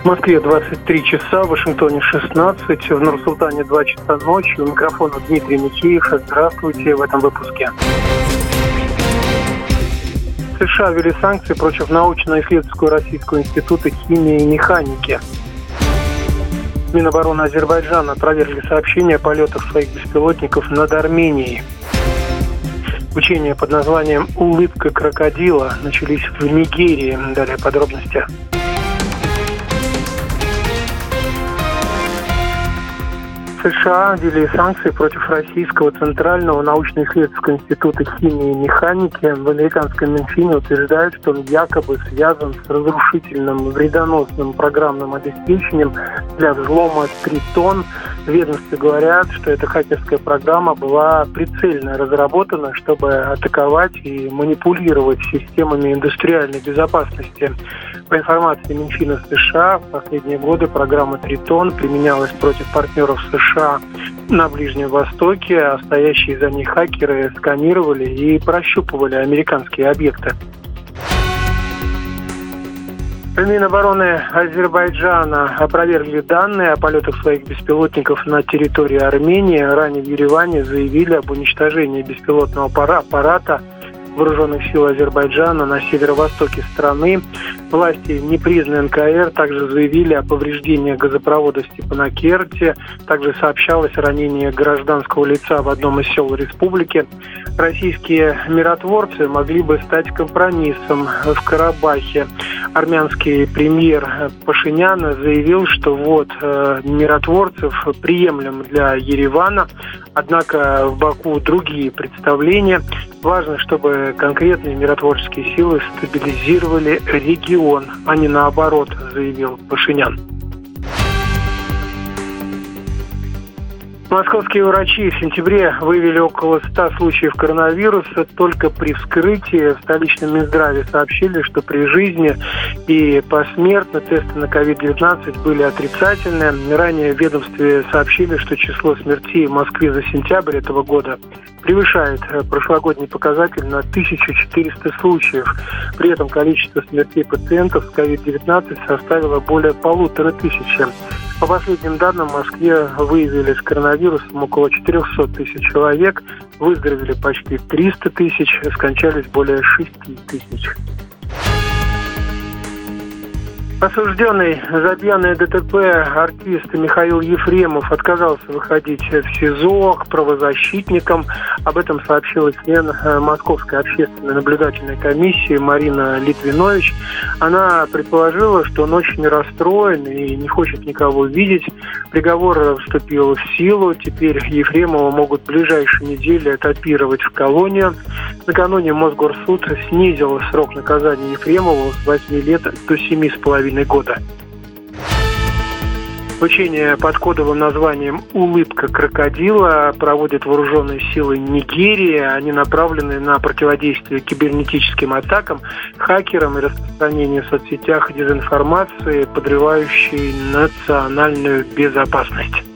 В Москве 23 часа, в Вашингтоне 16, в Нур-Султане 2 часа ночи. У микрофона Дмитрий Михеев. Здравствуйте в этом выпуске. США ввели санкции против научно-исследовательского Российского института химии и механики. Минобороны Азербайджана опровергли сообщения о полетах своих беспилотников над Арменией. Учения под названием «Улыбка крокодила» начались в Нигерии. Далее подробности. США ввели санкции против Российского Центрального научно-исследовательского института химии и механики. В американском Минфине утверждают, что он якобы связан с разрушительным вредоносным программным обеспечением для взлома «Тритон». В ведомстве говорят, что эта хакерская программа была прицельно разработана, чтобы атаковать и манипулировать системами индустриальной безопасности. По информации Минфина США, в последние годы программа «Тритон» применялась против партнеров США на Ближнем Востоке, а стоящие за ней хакеры сканировали и прощупывали американские объекты. Минобороны Азербайджана опровергли данные о полетах своих беспилотников на территории Армении. Ранее в Ереване заявили об уничтожении беспилотного аппарата Вооруженных сил Азербайджана на северо-востоке страны. Власти непризнанной НКР также заявили о повреждении газопровода в Степанакерте. Также сообщалось о ранении гражданского лица в одном из сел республики. Российские миротворцы могли бы стать компромиссом в Карабахе. Армянский премьер Пашинян заявил, что ввод миротворцев приемлем для Еревана, однако в Баку другие представления. Важно, чтобы конкретные миротворческие силы стабилизировали регион, а не наоборот, заявил Пашинян. Московские врачи в сентябре выявили около 100 случаев коронавируса. Только при вскрытии в столичном Минздраве сообщили, что при жизни и посмертно тесты на COVID-19 были отрицательные. Ранее в ведомстве сообщили, что число смертей в Москве за сентябрь этого года превышает прошлогодний показатель на 1400 случаев. При этом количество смертей пациентов с COVID-19 составило более 1500. По последним данным, в Москве выявили с коронавирусом около 400 тысяч человек, выздоровели почти 300 тысяч, скончались более 6 тысяч. Осужденный за пьяное ДТП артист Михаил Ефремов отказался выходить в СИЗО к правозащитникам. Об этом сообщила член Московской общественной наблюдательной комиссии Марина Литвинович. Она предположила, что он очень расстроен и не хочет никого видеть. Приговор вступил в силу. Теперь Ефремова могут в ближайшие недели этапировать в колонию. Накануне Мосгорсуд снизил срок наказания Ефремову с 8 лет до 7,5 года. Учения под кодовым названием «Улыбка крокодила» проводят вооруженные силы Нигерии. Они направлены на противодействие кибернетическим атакам, хакерам и распространению в соцсетях дезинформации, подрывающей национальную безопасность.